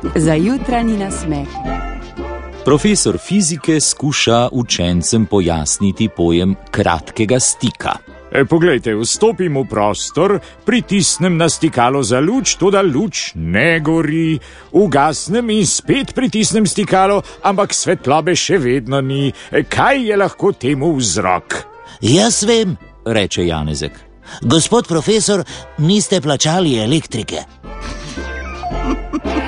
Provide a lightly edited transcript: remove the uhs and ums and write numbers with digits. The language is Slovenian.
Za jutranji nasmeh. Profesor fizike skuša učencem pojasniti pojem kratkega stika. Poglejte, vstopim v prostor, pritisnem na stikalo za luč, toda luč ne gori. Ugasnem in spet pritisnem stikalo, ampak svetlobe še vedno ni. Kaj je lahko temu vzrok? Jaz vem, reče Janezek. Gospod profesor, niste plačali elektrike.